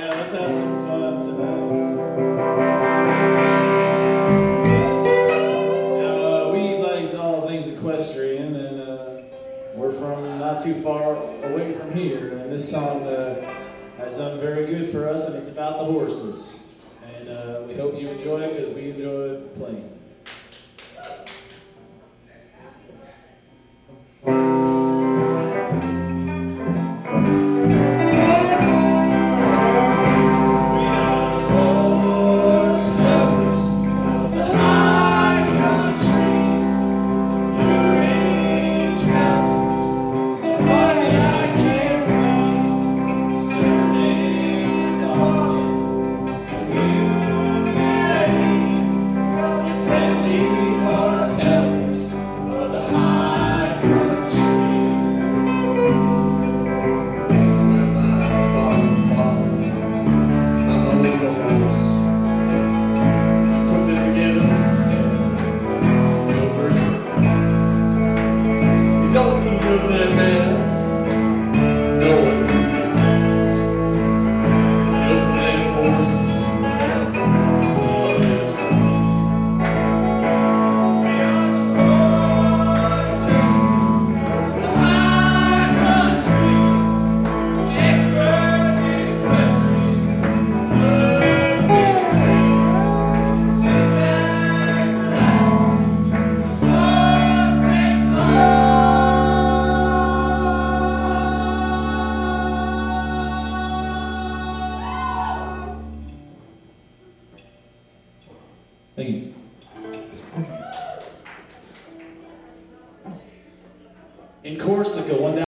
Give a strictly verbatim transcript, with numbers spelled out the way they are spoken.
Yeah, let's have some fun tonight. Now, uh, we like all things equestrian, and uh, we're from not too far away from here. And this song uh, has done very good for us, and it's about the horses. And uh, we hope you enjoy it because we enjoy playing. Thank you. In Corsica, one